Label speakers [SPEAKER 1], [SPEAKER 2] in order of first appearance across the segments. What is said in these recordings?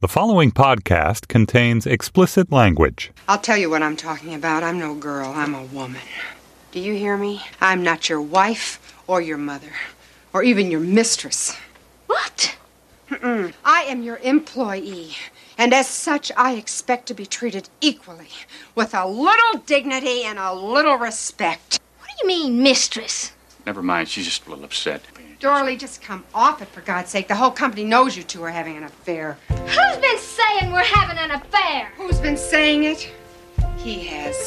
[SPEAKER 1] The following podcast contains explicit language.
[SPEAKER 2] I'll tell you what I'm talking about. I'm no girl. I'm a woman. Do you hear me? I'm not your wife or your mother or even your mistress.
[SPEAKER 3] What?
[SPEAKER 2] I am your employee. And as such, I expect to be treated equally, with a little dignity and a little respect.
[SPEAKER 3] What do you mean, mistress?
[SPEAKER 4] Never mind, she's just a little upset.
[SPEAKER 2] Dorley, just come off it, for God's sake. The whole company knows you two are having an affair.
[SPEAKER 3] Who's been saying we're having an affair?
[SPEAKER 2] Who's been saying it? He has.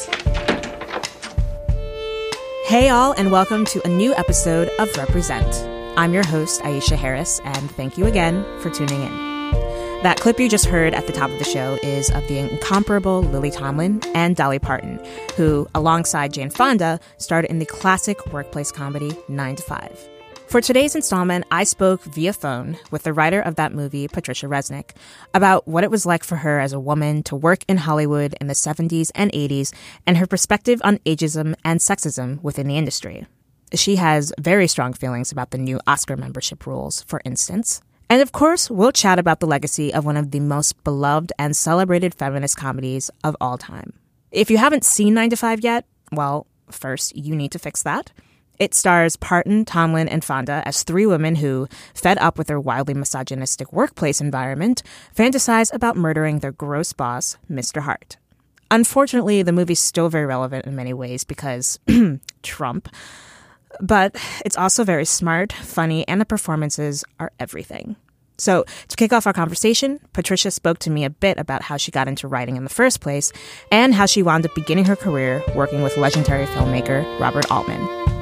[SPEAKER 5] Hey all, and welcome to a new episode of Represent. I'm your host, Aisha Harris, and thank you again for tuning in. That clip you just heard at the top of the show is of the incomparable Lily Tomlin and Dolly Parton, who, alongside Jane Fonda, starred in the classic workplace comedy 9 to 5. For today's installment, I spoke via phone with the writer of that movie, Patricia Resnick, about what it was like for her as a woman to work in Hollywood in the 70s and 80s and her perspective on ageism and sexism within the industry. She has very strong feelings about the new Oscar membership rules, for instance. And of course, we'll chat about the legacy of one of the most beloved and celebrated feminist comedies of all time. If you haven't seen 9 to 5 yet, well, first, you need to fix that. It stars Parton, Tomlin, and Fonda as three women who, fed up with their wildly misogynistic workplace environment, fantasize about murdering their gross boss, Mr. Hart. Unfortunately, the movie's still very relevant in many ways because Trump. But it's also very smart, funny, and the performances are everything. So, to kick off our conversation, Patricia spoke to me a bit about how she got into writing in the first place and how she wound up beginning her career working with legendary filmmaker Robert Altman.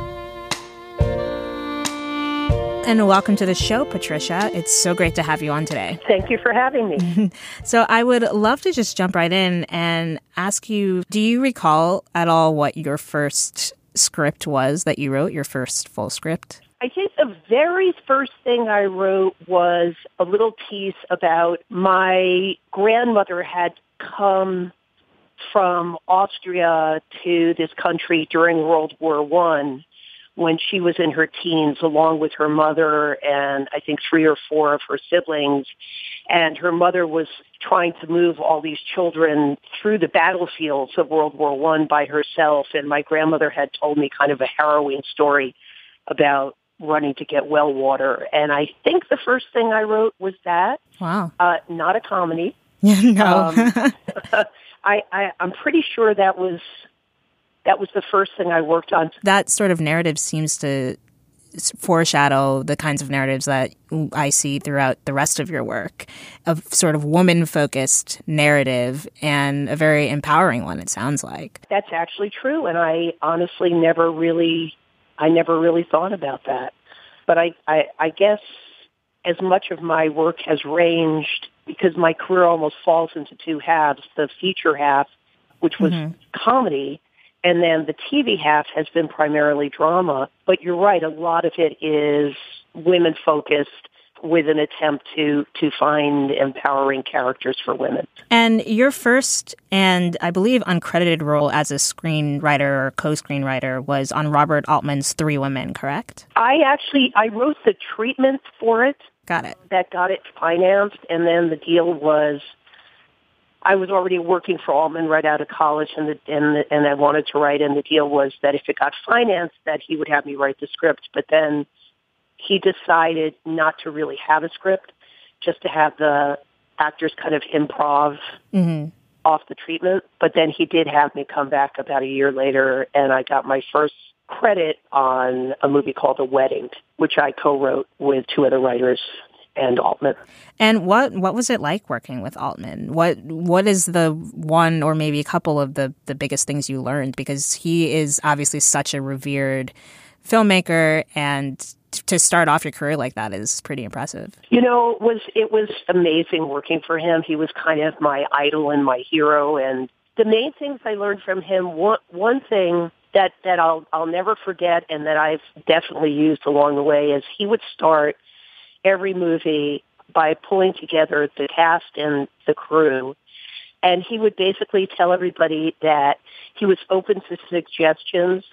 [SPEAKER 5] And welcome to the show, Patricia. It's so great to have you on today.
[SPEAKER 6] Thank you for having me.
[SPEAKER 5] So I would love to just jump right in and ask you, do you recall at all what your first script was that you wrote, your first full script?
[SPEAKER 6] I think the very first thing I wrote was a little piece about my grandmother had come from Austria to this country during World War I when she was in her teens, along with her mother and I think 3 or 4 of her siblings. And her mother was trying to move all these children through the battlefields of World War I by herself. And my grandmother had told me kind of a harrowing story about running to get well water. And I think the first thing I wrote was that.
[SPEAKER 5] Wow.
[SPEAKER 6] Not a comedy.
[SPEAKER 5] No.
[SPEAKER 6] I'm pretty sure that was the first thing I worked on.
[SPEAKER 5] That sort of narrative seems to foreshadow the kinds of narratives that I see throughout the rest of your work, of sort of woman-focused narrative and a very empowering one, it sounds like.
[SPEAKER 6] That's actually true, and I honestly never really thought about that. But I guess as much of my work has ranged, because my career almost falls into two halves, the feature half, which was comedy, and then the TV half has been primarily drama. But you're right, a lot of it is women-focused with an attempt to find empowering characters for women. And
[SPEAKER 5] your first and, I believe, uncredited role as a screenwriter or co-screenwriter was on Robert Altman's Three Women, correct? I
[SPEAKER 6] wrote the treatment for it.
[SPEAKER 5] Got it.
[SPEAKER 6] That got it financed, and then the deal was I was already working for Altman right out of college, and I wanted to write, and the deal was that if it got financed, that he would have me write the script. But then he decided not to really have a script, just to have the actors kind of improv off the treatment. But then he did have me come back about a year later, and I got my first credit on a movie called The Wedding, which I co-wrote with 2 other writers and Altman.
[SPEAKER 5] And what was it like working with Altman? What is the one or maybe a couple of the biggest things you learned? Because he is obviously such a revered filmmaker, and to start off your career like that is pretty impressive.
[SPEAKER 6] You know, it was amazing working for him. He was kind of my idol and my hero. And the main things I learned from him, one thing that I'll never forget and that I've definitely used along the way is he would start every movie by pulling together the cast and the crew. And he would basically tell everybody that he was open to suggestions,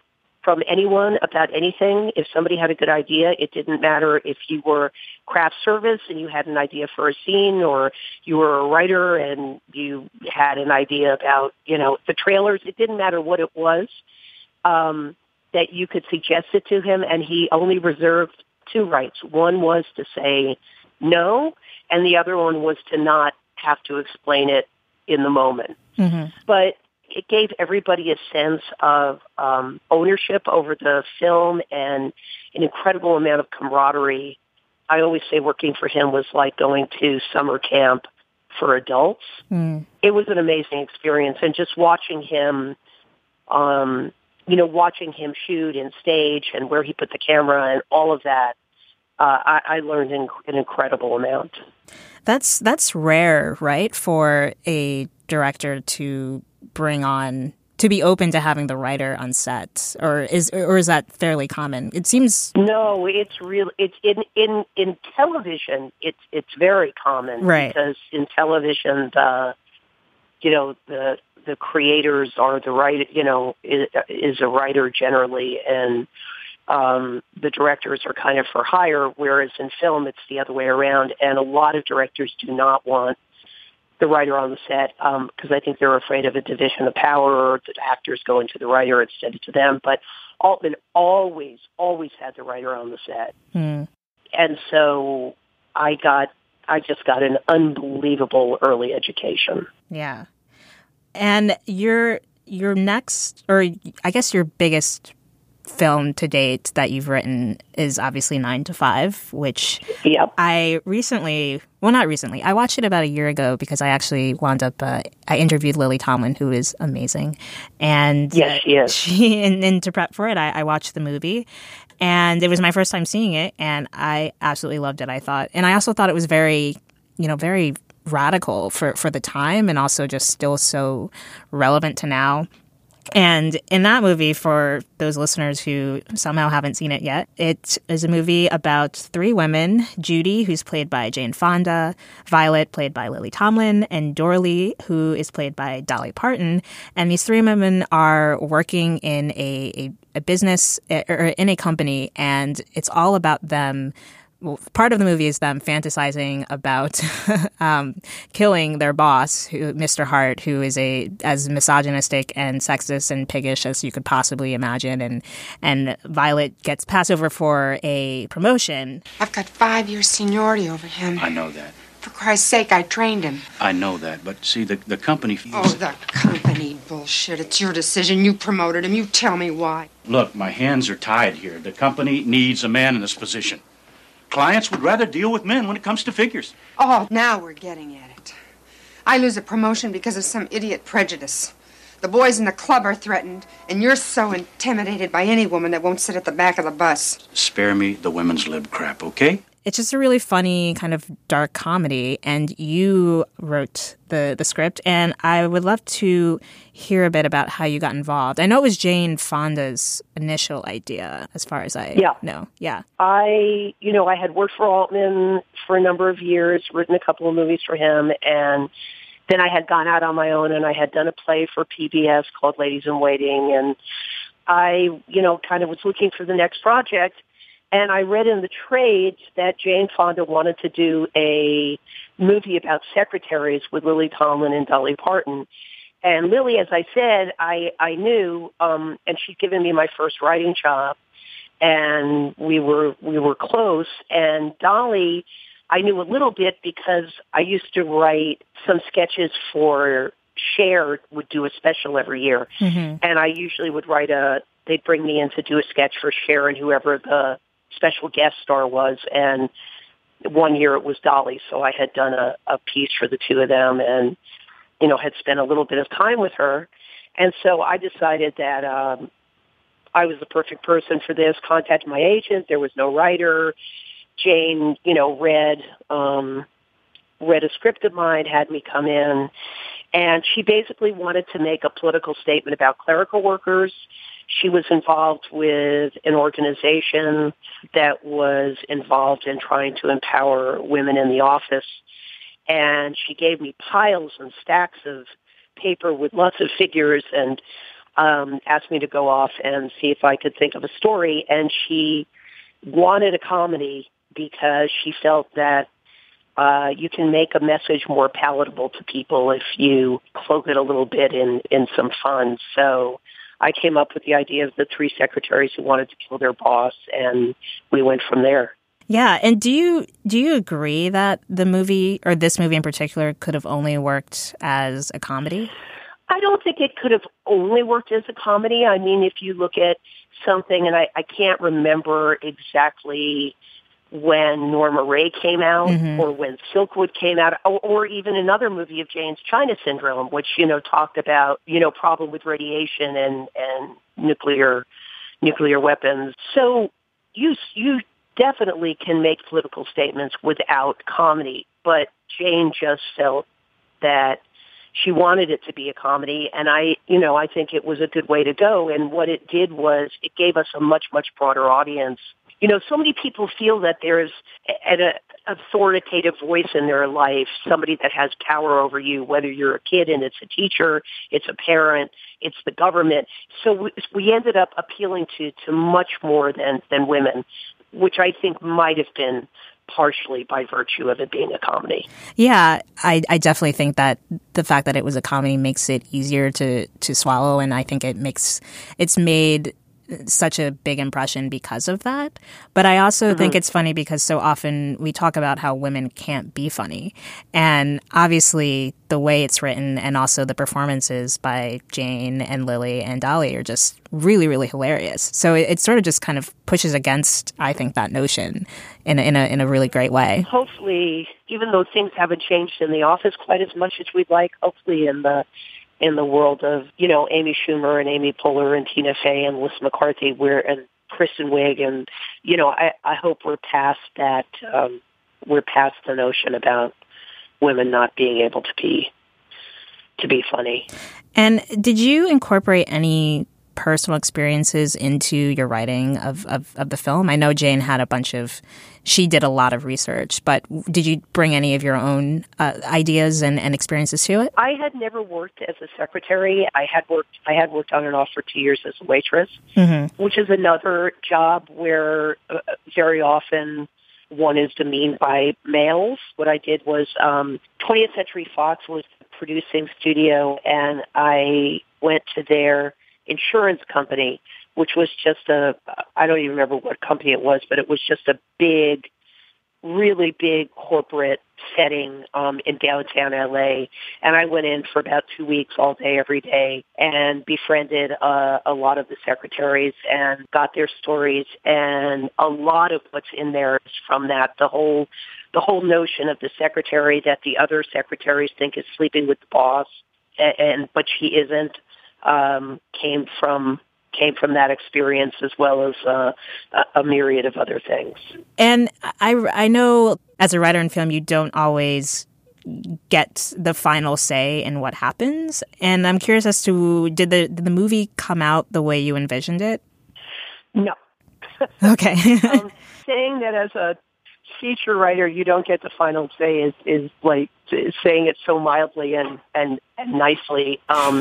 [SPEAKER 6] from anyone about anything. If somebody had a good idea, it didn't matter if you were craft service and you had an idea for a scene, or you were a writer and you had an idea about, the trailers. It didn't matter what it was, that you could suggest it to him, and he only reserved two rights. One was to say no, and the other one was to not have to explain it in the moment. Mm-hmm. But it gave everybody a sense of ownership over the film and an incredible amount of camaraderie. I always say working for him was like going to summer camp for adults. Mm. It was an amazing experience. And just watching him, watching him shoot and stage and where he put the camera and all of that, I learned an incredible amount.
[SPEAKER 5] That's rare, right, for a director to bring on, to be open to having the writer on set, or is that fairly common? It seems. No,
[SPEAKER 6] it's real. It's in television. It's very common,
[SPEAKER 5] right?
[SPEAKER 6] Because in television, the creators are the writer. Is a writer generally, and the directors are kind of for hire. Whereas in film, it's the other way around, and a lot of directors do not want the writer on the set, because I think they're afraid of a division of power, or the actors going to the writer instead of to them. But Altman always had the writer on the set. Mm. And so I just got an unbelievable early education.
[SPEAKER 5] Yeah. And your next, or I guess your biggest film to date that you've written is obviously 9 to 5, which I watched it about a year ago because I actually wound up, I interviewed Lily Tomlin, who is amazing. And
[SPEAKER 6] yes, she is.
[SPEAKER 5] And to prep for it, I watched the movie, and it was my first time seeing it, and I absolutely loved it, I thought. And I also thought it was very, very radical for the time, and also just still so relevant to now. And in that movie, for those listeners who somehow haven't seen it yet, it is a movie about 3 women: Judy, who's played by Jane Fonda; Violet, played by Lily Tomlin; and Dorley, who is played by Dolly Parton. And these 3 women are working in a business, or in a company, and it's all about them. Well, part of the movie is them fantasizing about killing their boss, Mr. Hart, who is as misogynistic and sexist and piggish as you could possibly imagine. And Violet gets passed over for a promotion.
[SPEAKER 2] I've got 5 years seniority over him.
[SPEAKER 4] I know that.
[SPEAKER 2] For Christ's sake, I trained him.
[SPEAKER 4] I know that, but see, the company feels...
[SPEAKER 2] Oh, the company bullshit. It's your decision. You promoted him. You tell me why.
[SPEAKER 4] Look, my hands are tied here. The company needs a man in this position. Clients would rather deal with men when it comes to figures.
[SPEAKER 2] Oh, now we're getting at it. I lose a promotion because of some idiot prejudice. The boys in the club are threatened, and you're so intimidated by any woman that won't sit at the back of the bus.
[SPEAKER 4] Spare me the women's lib crap, okay?
[SPEAKER 5] It's just a really funny kind of dark comedy, and you wrote the script, and I would love to hear a bit about how you got involved. I know it was Jane Fonda's initial idea, as far as I know. Yeah.
[SPEAKER 6] I had worked for Altman for a number of years, written a couple of movies for him, and then I had gone out on my own, and I had done a play for PBS called Ladies in Waiting, and I, kind of was looking for the next project. And I read in the trades that Jane Fonda wanted to do a movie about secretaries with Lily Tomlin and Dolly Parton. And Lily, as I said, I knew, and she'd given me my first writing job, and we were close. And Dolly, I knew a little bit because I used to write some sketches for Cher, would do a special every year. Mm-hmm. And I usually would they'd bring me in to do a sketch for Cher and whoever the special guest star was, and one year it was Dolly, so I had done a piece for the two of them, and had spent a little bit of time with her, and so I decided that I was the perfect person for this. Contacted my agent. There was no writer. Jane, read a script of mine, had me come in, and she basically wanted to make a political statement about clerical workers. She was involved with an organization that was involved in trying to empower women in the office. And she gave me piles and stacks of paper with lots of figures and asked me to go off and see if I could think of a story. And she wanted a comedy because she felt that you can make a message more palatable to people if you cloak it a little bit in some fun. So I came up with the idea of the three secretaries who wanted to kill their boss, and we went from there.
[SPEAKER 5] Yeah, and do you agree that the movie, or this movie in particular, could have only worked as a comedy?
[SPEAKER 6] I don't think it could have only worked as a comedy. I mean, if you look at something, and I can't remember exactly when Norma Ray came out or when Silkwood came out, or even another movie of Jane's, China Syndrome, which, talked about, problem with radiation and nuclear weapons. So you definitely can make political statements without comedy, but Jane just felt that she wanted it to be a comedy, and I think it was a good way to go. And what it did was it gave us a much, much broader audience. So many people feel that there's an authoritative voice in their life, somebody that has power over you, whether you're a kid and it's a teacher, it's a parent, it's the government. So we ended up appealing to much more than women, which I think might have been partially by virtue of it being a comedy.
[SPEAKER 5] Yeah, I definitely think that the fact that it was a comedy makes it easier to swallow, and I think it's made such a big impression because of that. But I also think it's funny because so often we talk about how women can't be funny. And obviously the way it's written and also the performances by Jane and Lily and Dolly are just really, really hilarious. So it sort of just kind of pushes against, I think, that notion in a really great way.
[SPEAKER 6] Hopefully, even though things haven't changed in the office quite as much as we'd like, hopefully in the world of, Amy Schumer and Amy Poehler and Tina Fey and Melissa McCarthy, and Kristen Wiig, and, I hope we're past that, we're past the notion about women not being able to be funny.
[SPEAKER 5] And did you incorporate any personal experiences into your writing of the film? I know Jane had she did a lot of research, but did you bring any of your own ideas and experiences to it?
[SPEAKER 6] I had never worked as a secretary. I had worked on and off for 2 years as a waitress, which is another job where very often one is demeaned by males. What I did was 20th Century Fox was the producing studio, and I went to their insurance company, which was just I don't even remember what company it was, but it was just a big, really big corporate setting in downtown LA. And I went in for about 2 weeks, all day, every day, and befriended a lot of the secretaries and got their stories. And a lot of what's in there is from that. The whole notion of the secretary that the other secretaries think is sleeping with the boss, but she isn't. Came from that experience, as well as a myriad of other things. And
[SPEAKER 5] I know as a writer in film, you don't always get the final say in what happens. And I'm curious as to, did the movie come out the way you envisioned it?
[SPEAKER 6] No.
[SPEAKER 5] Okay.
[SPEAKER 6] Saying that as a feature writer, you don't get the final say is like saying it so mildly and nicely.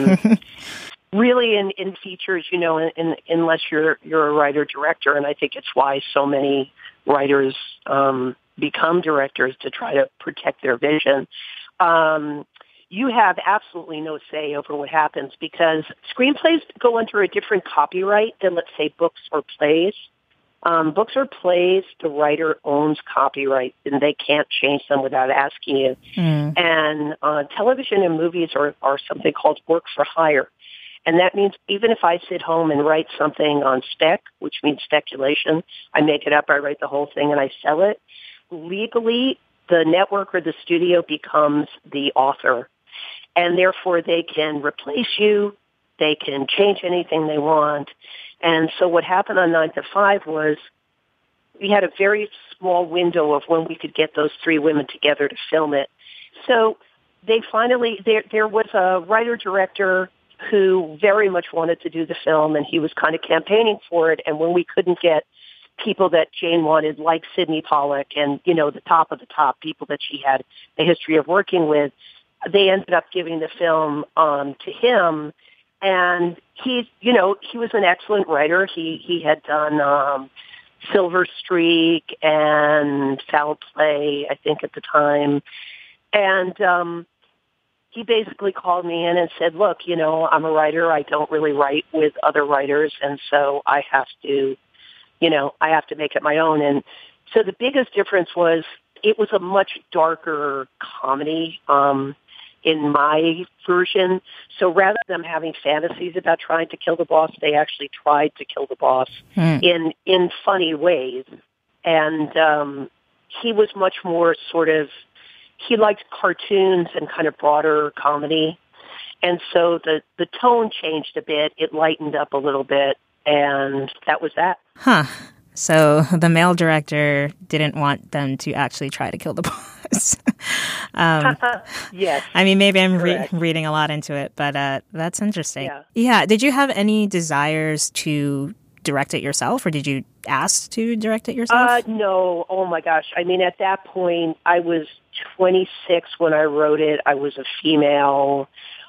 [SPEAKER 6] Really, in features, unless you're a writer-director, and I think it's why so many writers become directors to try to protect their vision, you have absolutely no say over what happens, because screenplays go under a different copyright than, let's say, books or plays. Books or plays, the writer owns copyright, and they can't change them without asking you. And television and movies are something called work for hire. And that means even if I sit home and write something on spec, which means speculation, I make it up, I write the whole thing, and I sell it, legally, the network or the studio becomes the author. And therefore, they can replace you. They can change anything they want. And so what happened on 9 to 5 was we had a very small window of when we could get those three women together to film it. So they finally, there was a writer-director who very much wanted to do the film, and he was kind of campaigning for it. And when we couldn't get people that Jane wanted, like Sidney Pollack and, the top of the top people that she had a history of working with, they ended up giving the film to him. And he was an excellent writer. He had done Silver Streak and Foul Play, I think, at the time. And he basically called me in and said, look, I'm a writer. I don't really write with other writers, and so I have to make it my own. And so the biggest difference was it was a much darker comedy in my version. So rather than having fantasies about trying to kill the boss, they actually tried to kill the boss in funny ways. And he was much more he liked cartoons and kind of broader comedy. And so the tone changed a bit. It lightened up a little bit, and that was that.
[SPEAKER 5] Huh. So the male director didn't want them to actually try to kill the boss.
[SPEAKER 6] Yes.
[SPEAKER 5] I mean, maybe I'm reading a lot into it, but that's interesting. Yeah. Did you have any desires to direct it yourself, or did you ask to direct it yourself?
[SPEAKER 6] No. Oh, my gosh. I mean, at that point, I was 26 when I wrote it. I was a female.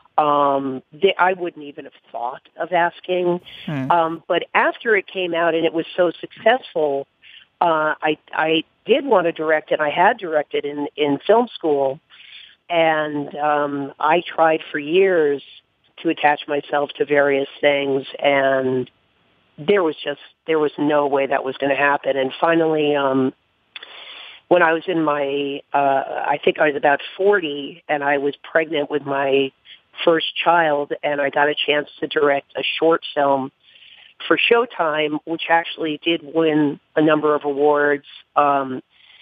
[SPEAKER 6] I wouldn't even have thought of asking. But after it came out and it was so successful, I did want to direct it. I had directed in film school, and I tried for years to attach myself to various things, and there was no way that was going to happen. And finally, when I was in my, I think I was about 40, and I was pregnant with my first child, and I got a chance to direct a short film for Showtime, which actually did win a number of awards. And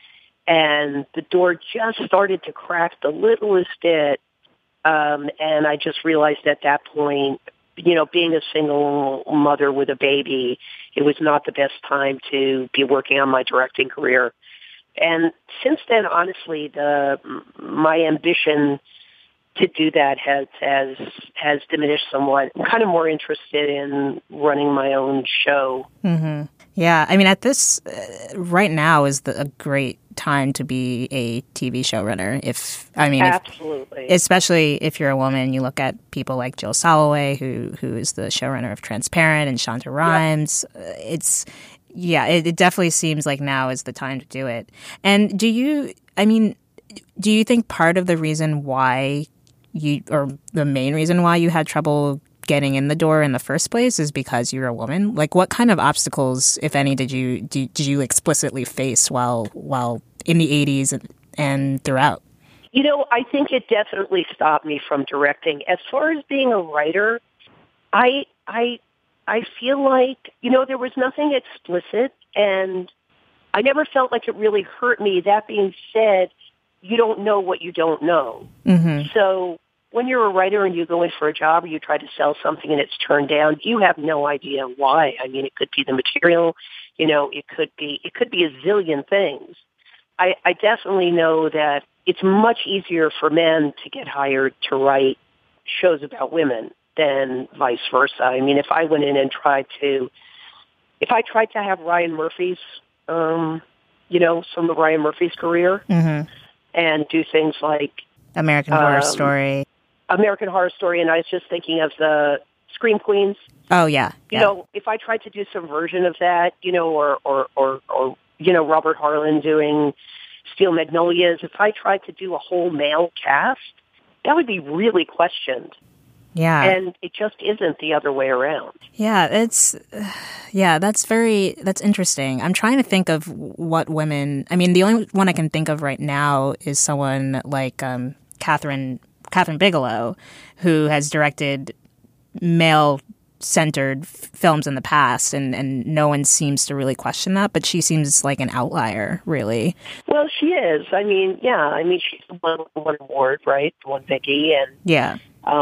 [SPEAKER 6] the door just started to crack the littlest bit. And I just realized at that point, being a single mother with a baby, it was not the best time to be working on my directing career. And since then, honestly, my ambition to do that has diminished somewhat. I'm kind of more interested in running my own show.
[SPEAKER 5] Mm-hmm. Yeah, I mean, at this right now is a great time to be a TV showrunner.
[SPEAKER 6] Absolutely,
[SPEAKER 5] especially if you're a woman. You look at people like Jill Soloway, who is the showrunner of Transparent, and Shonda Rhimes. Yep. It definitely seems like now is the time to do it. And do you think part of the reason why or the main reason why you had trouble getting in the door in the first place is because you're a woman? Like, what kind of obstacles, if any, did you explicitly face while in the 80s and throughout?
[SPEAKER 6] I think it definitely stopped me from directing. As far as being a writer, I feel like, there was nothing explicit, and I never felt like it really hurt me. That being said, you don't know what you don't know. Mm-hmm. So when you're a writer and you go in for a job or you try to sell something and it's turned down, you have no idea why. I mean, it could be the material, it could be a zillion things. I definitely know that it's much easier for men to get hired to write shows about women than vice versa. I mean, if I went in and tried to have Ryan Murphy's, some of Ryan Murphy's career, mm-hmm. and do things like
[SPEAKER 5] American Horror Story,
[SPEAKER 6] and I was just thinking of the Scream Queens.
[SPEAKER 5] Oh yeah.
[SPEAKER 6] If I tried to do some version of that, or Robert Harlan doing Steel Magnolias, if I tried to do a whole male cast, that would be really questioned.
[SPEAKER 5] Yeah.
[SPEAKER 6] And it just isn't the other way around.
[SPEAKER 5] Yeah, that's interesting. I'm trying to think of what women, I mean, the only one I can think of right now is someone like Catherine Bigelow, who has directed male-centered films in the past, and no one seems to really question that, but she seems like an outlier, really.
[SPEAKER 6] Well, she is. I mean, she's won one award, right? Won Vicky, and
[SPEAKER 5] yeah.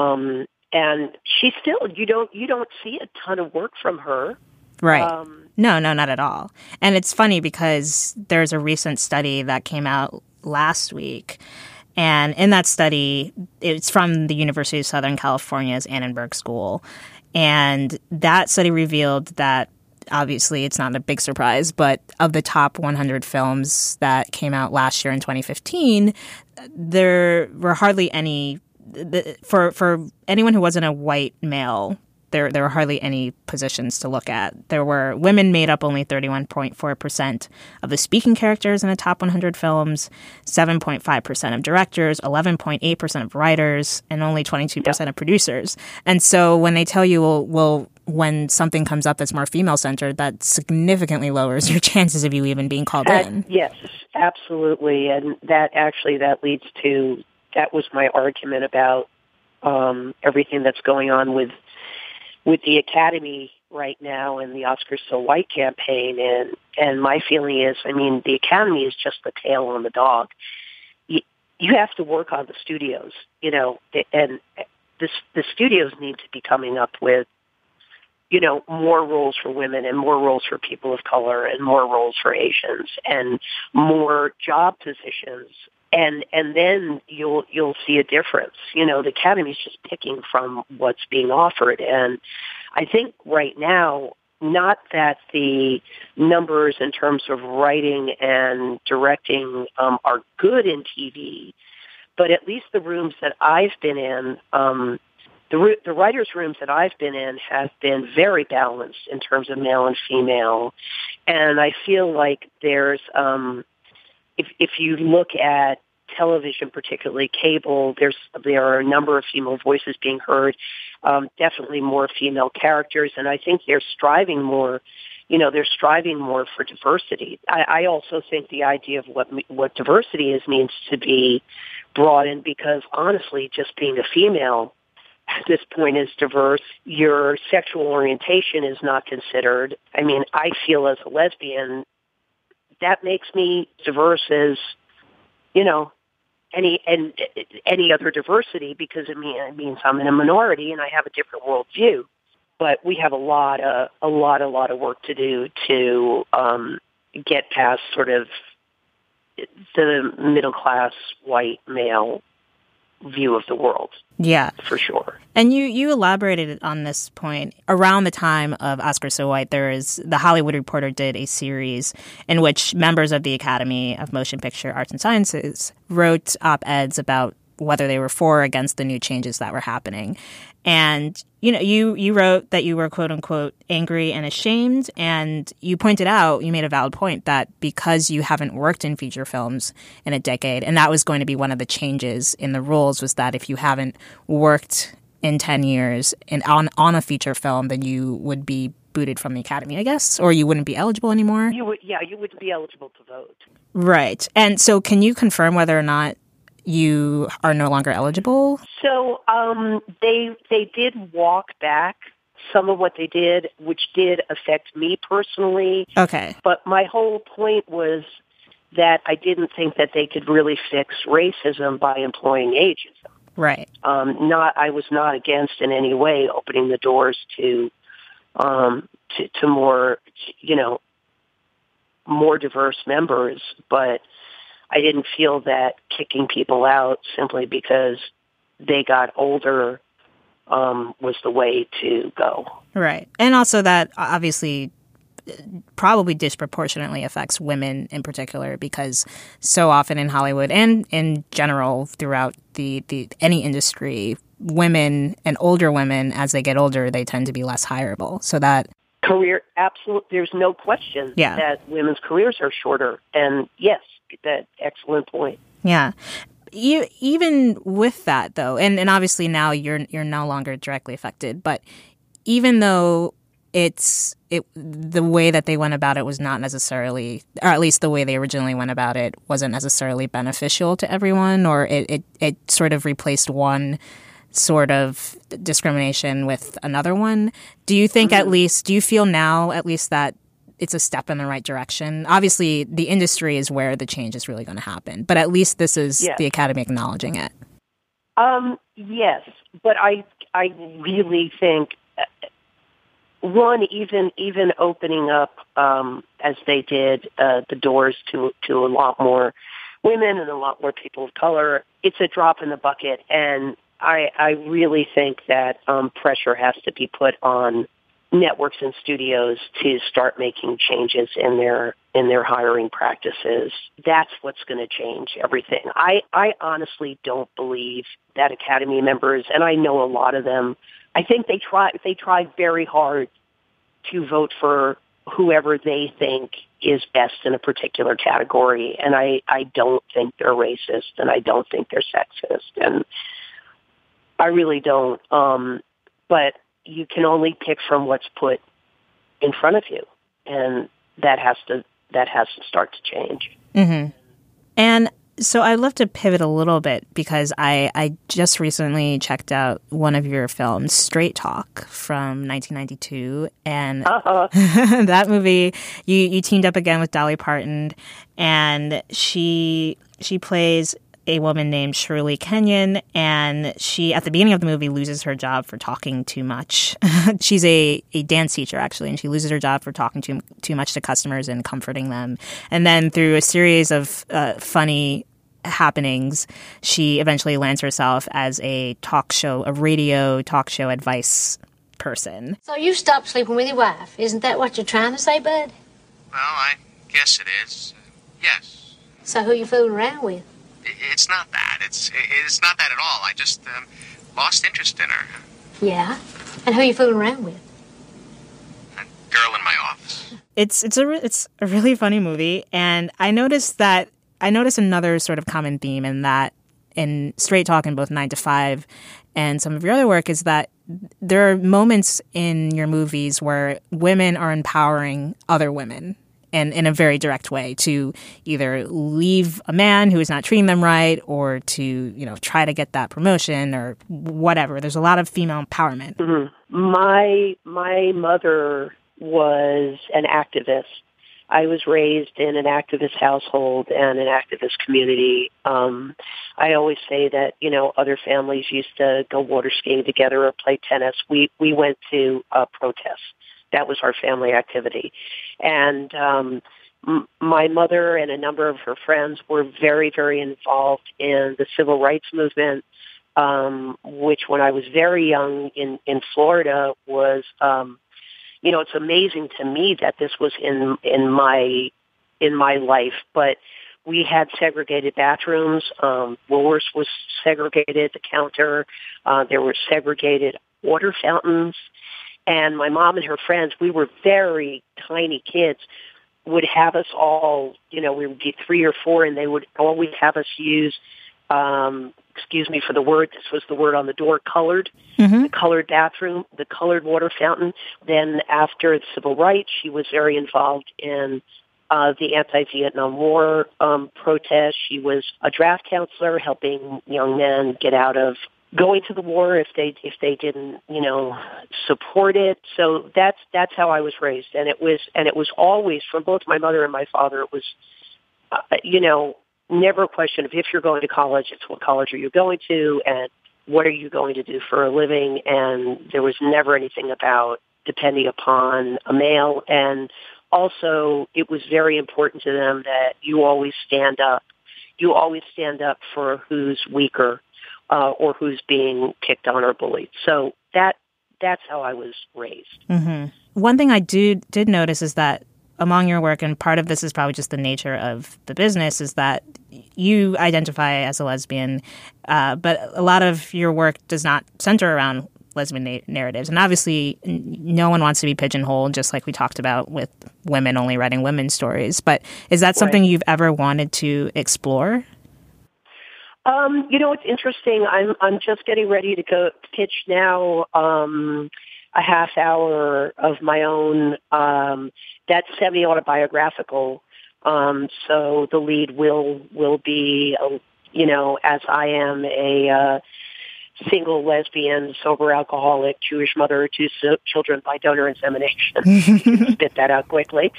[SPEAKER 6] And she still, you don't see a ton of work from her.
[SPEAKER 5] Right. No, not at all. And it's funny because there's a recent study that came out last week. And in that study, it's from the University of Southern California's Annenberg School. And that study revealed that, obviously, it's not a big surprise, but of the top 100 films that came out last year in 2015, there were hardly any. For anyone who wasn't a white male there were hardly any positions to look at. Women made up only 31.4% of the speaking characters in the top 100 films, 7.5% of directors, 11.8% of writers, and only 22% of producers. And so when they tell you, well, when something comes up that's more female-centered, that significantly lowers your chances of you even being called in.
[SPEAKER 6] Yes, absolutely. And that leads to, that was my argument about everything that's going on with the Academy right now and the Oscars So White campaign. And my feeling is, I mean, the Academy is just the tail on the dog. You have to work on the studios, you know, and the studios need to be coming up with, you know, more roles for women and more roles for people of color and more roles for Asians and more job positions. And then you'll see a difference. You know, the Academy's just picking from what's being offered. And I think right now, not that the numbers in terms of writing and directing are good in TV, but at least the rooms that I've been in, the writers' rooms that I've been in have been very balanced in terms of male and female. And I feel like there's, if you look at television, particularly cable, there are a number of female voices being heard, definitely more female characters. And I think they're striving more, you know, for diversity. I also think the idea of what diversity is means to be broadened, because honestly, just being a female at this point is diverse. Your sexual orientation is not considered. I mean, I feel as a lesbian, that makes me diverse as, you know, any other diversity, because it means I'm in a minority and I have a different worldview. But we have a lot of work to do to get past sort of the middle class white male view of the world.
[SPEAKER 5] Yeah,
[SPEAKER 6] for sure.
[SPEAKER 5] And you elaborated on this point. Around the time of Oscars So White, the Hollywood Reporter did a series in which members of the Academy of Motion Picture Arts and Sciences wrote op-eds about whether they were for or against the new changes that were happening. And, you know, you wrote that you were, quote unquote, angry and ashamed. And you pointed out, you made a valid point, that because you haven't worked in feature films in a decade, and that was going to be one of the changes in the rules, was that if you haven't worked in 10 years on a feature film, then you would be booted from the Academy, I guess, or you wouldn't be eligible anymore.
[SPEAKER 6] You wouldn't be eligible to vote.
[SPEAKER 5] Right. And so can you confirm whether or not you are no longer eligible?
[SPEAKER 6] So they did walk back some of what they did, which did affect me personally. Okay. But my whole point was that I didn't think that they could really fix racism by employing ageism.
[SPEAKER 5] Right.
[SPEAKER 6] I was not against in any way opening the doors to more, you know, more diverse members, but I didn't feel that kicking people out simply because they got older was the way to go. Right.
[SPEAKER 5] And also that obviously probably disproportionately affects women in particular, because so often in Hollywood and in general throughout the any industry, women and older women, as they get older, they tend to be less hireable. So that
[SPEAKER 6] career, absolutely, there's no question that women's careers are shorter. And yes, that excellent point.
[SPEAKER 5] Yeah. Even with that, though, and obviously now you're no longer directly affected, but even though the way that they went about it was not necessarily, or at least the way they originally went about it wasn't necessarily beneficial to everyone, or it sort of replaced one sort of discrimination with another one. Do you think do you feel now at least that it's a step in the right direction? Obviously, the industry is where the change is really going to happen, but at least this is the Academy acknowledging it.
[SPEAKER 6] Yes, but I really think one, even opening up as they did the doors to a lot more women and a lot more people of color, it's a drop in the bucket, and I really think that pressure has to be put on networks and studios to start making changes in their hiring practices. That's what's going to change everything. I honestly don't believe that Academy members, and I know a lot of them I think they tried very hard to vote for whoever they think is best in a particular category. And I don't think they're racist, and I don't think they're sexist, and I really don't. But you can only pick from what's put in front of you, and that has to start to change.
[SPEAKER 5] Mm-hmm. And so I'd love to pivot a little bit because I just recently checked out one of your films, Straight Talk, from 1992. And that movie, you teamed up again with Dolly Parton, and she plays a woman named Shirley Kenyon, and she, at the beginning of the movie, loses her job for talking too much. She's a dance teacher, actually, and she loses her job for talking too much to customers and comforting them. And then through a series of funny happenings, she eventually lands herself as a radio talk show advice person.
[SPEAKER 3] So you stopped sleeping with your wife. Isn't that what you're trying to say, Bud?
[SPEAKER 7] Well, I guess it is. Yes.
[SPEAKER 3] So who you fooling around with?
[SPEAKER 7] It's not that. It's not that at all. I just lost interest in her.
[SPEAKER 3] Yeah? And who you fooling around with?
[SPEAKER 7] A girl in my office.
[SPEAKER 5] It's a really funny movie, and I noticed another sort of common theme in that in Straight Talk in both 9 to 5 and some of your other work is that there are moments in your movies where women are empowering other women and in a very direct way to either leave a man who is not treating them right or to, try to get that promotion or whatever. There's a lot of female empowerment.
[SPEAKER 6] Mm-hmm. My mother was an activist. I was raised in an activist household and an activist community. I always say that, other families used to go water skiing together or play tennis. We went to protests. That was our family activity. And my mother and a number of her friends were very, very involved in the civil rights movement, which when I was very young in Florida was, it's amazing to me that this was in my life. But we had segregated bathrooms. Woolworths was segregated, the counter. There were segregated water fountains. And my mom and her friends, we were very tiny kids, would have us all, we would be 3 or 4, and they would always have us use, excuse me for the word, this was the word on the door, colored, the colored bathroom, the colored water fountain. Then after the civil rights, she was very involved in the anti-Vietnam War protest. She was a draft counselor helping young men get out of going to the war if they didn't support it. So that's how I was raised, and it was always from both my mother and my father. It was never a question of if you're going to college. It's what college are you going to, and what are you going to do for a living. And there was never anything about depending upon a male. And also, it was very important to them that you always stand up. You always stand up for who's weaker. Or who's being picked on or bullied. So that's how I was raised.
[SPEAKER 5] Mm-hmm. One thing I did notice is that among your work, and part of this is probably just the nature of the business, is that you identify as a lesbian, but a lot of your work does not center around lesbian narratives. And obviously, no one wants to be pigeonholed, just like we talked about with women only writing women's stories. But is that something you've ever wanted to explore?
[SPEAKER 6] It's interesting. I'm just getting ready to go pitch now a half hour of my own that's semi-autobiographical. So the lead will be, as I am a single lesbian, sober alcoholic, Jewish mother of 2 children by donor insemination. Spit that out quickly.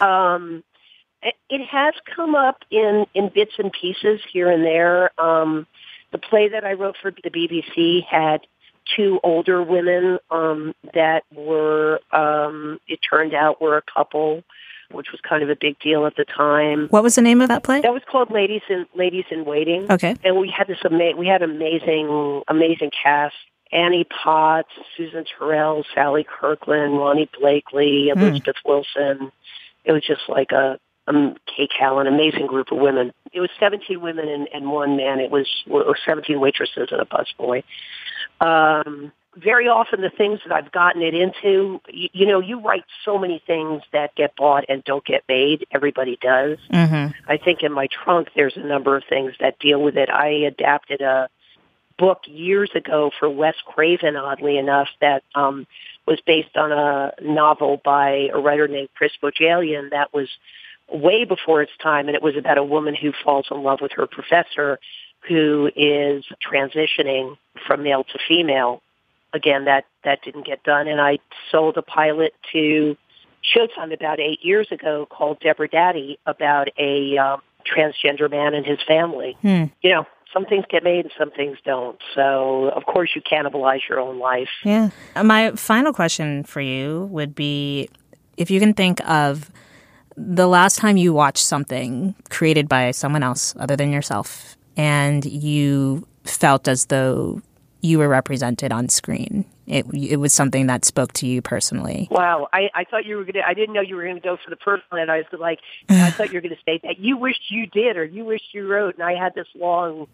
[SPEAKER 6] It has come up in bits and pieces here and there. The play that I wrote for the BBC had 2 older women that were, it turned out, were a couple, which was kind of a big deal at the time.
[SPEAKER 5] What was the name of that play?
[SPEAKER 6] That was called Ladies in Waiting.
[SPEAKER 5] Okay.
[SPEAKER 6] And we had amazing cast. Annie Potts, Susan Terrell, Sally Kirkland, Ronnie Blakely, Elizabeth Wilson. It was just like Kay Cal, an amazing group of women. It was 17 women and 1 man. Or 17 waitresses and a busboy. very often the things that I've gotten it into, you write so many things that get bought and don't get made. Everybody does.
[SPEAKER 5] Mm-hmm.
[SPEAKER 6] I think in my trunk there's a number of things that deal with it. I adapted a book years ago for Wes Craven, oddly enough, that was based on a novel by a writer named Chris Bojalian that was way before its time, and it was about a woman who falls in love with her professor who is transitioning from male to female. Again, that didn't get done, and I sold a pilot to Showtime about 8 years ago called Deborah Daddy about a transgender man and his family. Some things get made and some things don't. So, of course, you cannibalize your own life.
[SPEAKER 5] Yeah. My final question for you would be if you can think of the last time you watched something created by someone else other than yourself and you felt as though you were represented on screen. It was something that spoke to you personally.
[SPEAKER 6] Wow. I thought you were going to, I didn't know you were going to go for the personal, and I was like, I thought you were going to say that you wished you did or you wished you wrote, and I had this long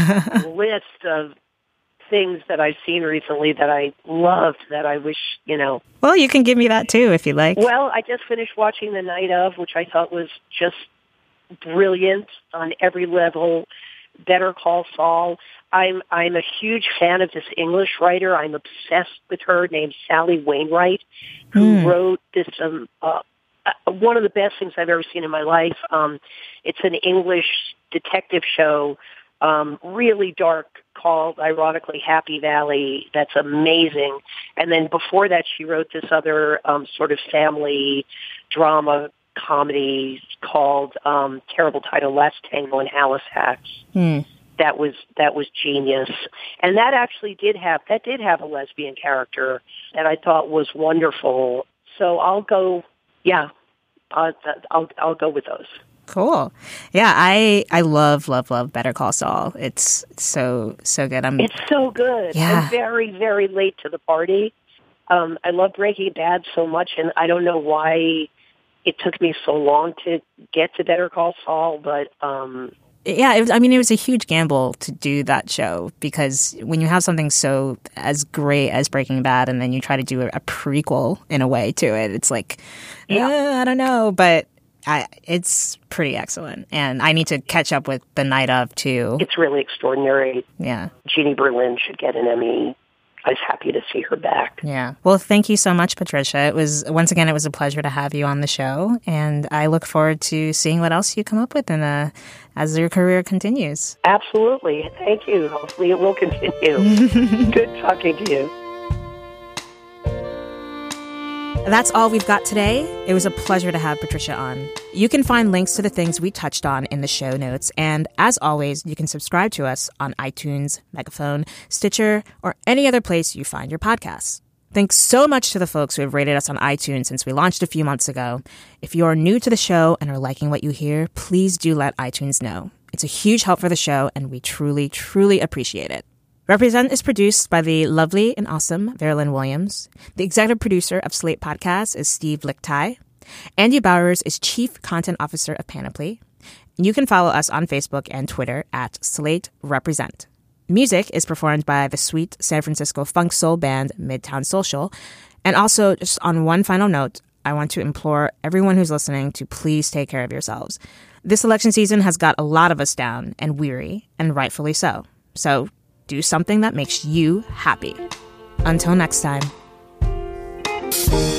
[SPEAKER 6] list of things that I've seen recently that I loved that I wish,
[SPEAKER 5] Well, you can give me that too if you like.
[SPEAKER 6] Well, I just finished watching The Night Of, which I thought was just brilliant on every level. Better Call Saul. I'm a huge fan of this English writer. I'm obsessed with her, named Sally Wainwright, who wrote this one of the best things I've ever seen in my life. It's an English detective show, really dark, called, ironically, Happy Valley. That's amazing. And then before that, she wrote this other sort of family drama comedy called terrible title, Last Tango in Halifax. That was genius, and that actually did have a lesbian character that I thought was wonderful. So I'll go, I'll go with those.
[SPEAKER 5] Cool. Yeah, I love Better Call Saul. It's so good.
[SPEAKER 6] It's so good.
[SPEAKER 5] Yeah.
[SPEAKER 6] I'm very, very late to the party. I love Breaking Bad so much, and I don't know why it took me so long to get to Better Call Saul, but
[SPEAKER 5] yeah, it was a huge gamble to do that show because when you have something so as great as Breaking Bad and then you try to do a prequel in a way to it, it's like, I don't know, but it's pretty excellent. And I need to catch up with The Night Of, too.
[SPEAKER 6] It's really extraordinary.
[SPEAKER 5] Yeah.
[SPEAKER 6] Jeannie Berlin should get an Emmy. I was happy to see her back.
[SPEAKER 5] Yeah. Well, thank you so much, Patricia. Once again, it was a pleasure to have you on the show, and I look forward to seeing what else you come up with as your career continues.
[SPEAKER 6] Absolutely. Thank you. Hopefully it will continue. Good talking to you.
[SPEAKER 5] That's all we've got today. It was a pleasure to have Patricia on. You can find links to the things we touched on in the show notes. And as always, you can subscribe to us on iTunes, Megaphone, Stitcher, or any other place you find your podcasts. Thanks so much to the folks who have rated us on iTunes since we launched a few months ago. If you are new to the show and are liking what you hear, please do let iTunes know. It's a huge help for the show, and we truly, truly appreciate it. Represent is produced by the lovely and awesome Veralyn Williams. The executive producer of Slate Podcasts is Steve Lichtai. Andy Bowers is Chief Content Officer of Panoply. You can follow us on Facebook and Twitter at Slate Represent. Music is performed by the sweet San Francisco funk soul band Midtown Social. And also, just on one final note, I want to implore everyone who's listening to please take care of yourselves. This election season has got a lot of us down and weary, and rightfully so. So, do something that makes you happy. Until next time.